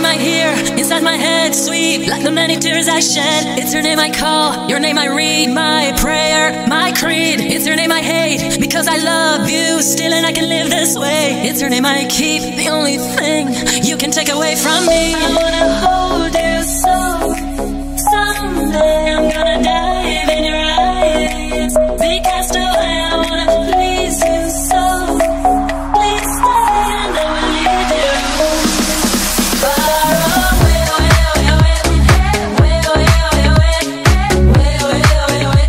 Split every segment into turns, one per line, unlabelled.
I hear inside my head, sweet like the many tears I shed. It's your name I call, your name I read, my prayer, my creed. It's your name I hate because I love you still, and I can live this way. It's your name I keep, the only thing you can take away from me. I wanna hold you so someday I'm gonna dive in your eyes, be cast away. I wanna please you so, please stay and I will leave you far away, away, away, away, away, away, away, away, away, away, away,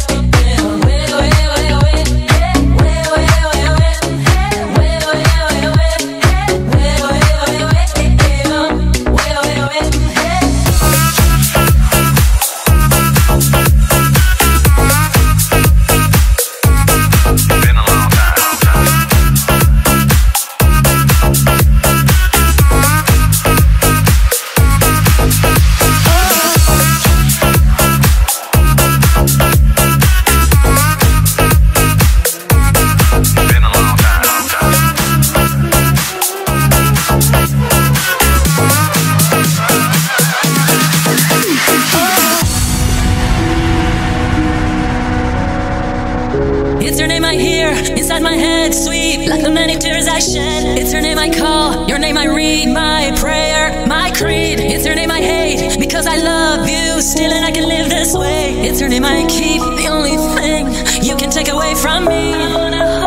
It's your name I hear inside my head, sweet like the many tears I shed. It's your name I call, your name I read, my prayer, my creed. It's your name I hate because I love you still, and I can live this way. It's your name I keep, the only thing you can take away from me. I wanna